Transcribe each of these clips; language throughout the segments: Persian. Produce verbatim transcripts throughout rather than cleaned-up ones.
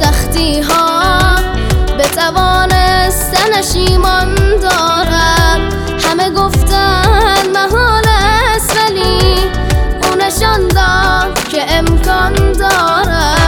سختی ها به توانستنش ایمان دارد. همه گفتن محال است ولی او نشان داد که امکان دارد.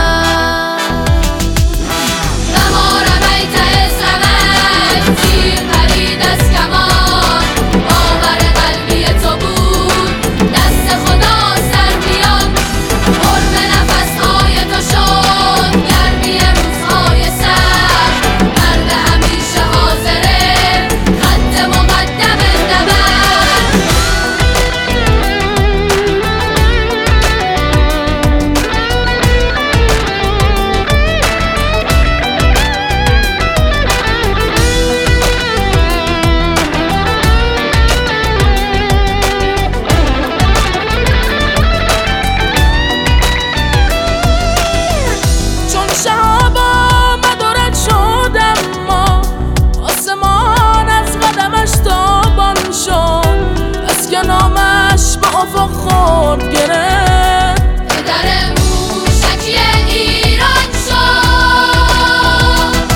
خورد گرفت پدر موشکی ایران شد.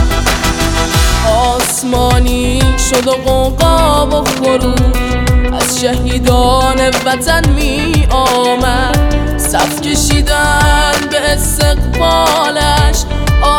آسمانی شد و غوغا و خروش از شهیدان وطن می آمد. صف کشیدن به استقبالش